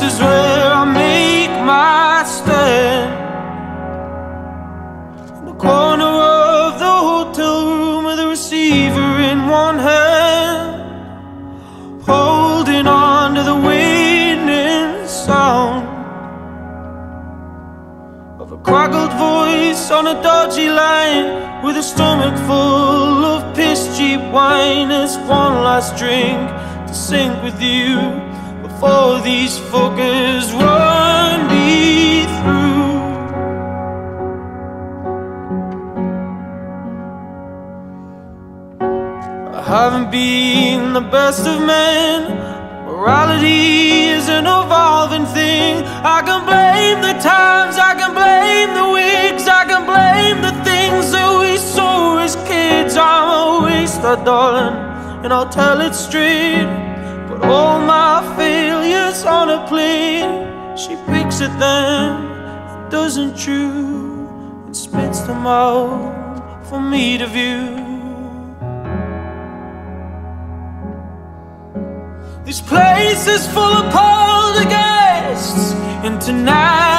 is where I make my stand. In the corner of the hotel room with a receiver in one hand, holding on to the waning sound of a crackled voice on a dodgy line, with a stomach full of piss cheap wine. It's one last drink to sink with you before these fuckers run me through. I haven't been the best of men. Morality is an evolving thing. I can blame the times, I can blame the wigs, I can blame the things that we saw as kids. I'm a waster, darling, and I'll tell it straight. But all my failures on a plate, she picks at them, doesn't chew, and spits them out for me to view. This place is full of poltergeists, and tonight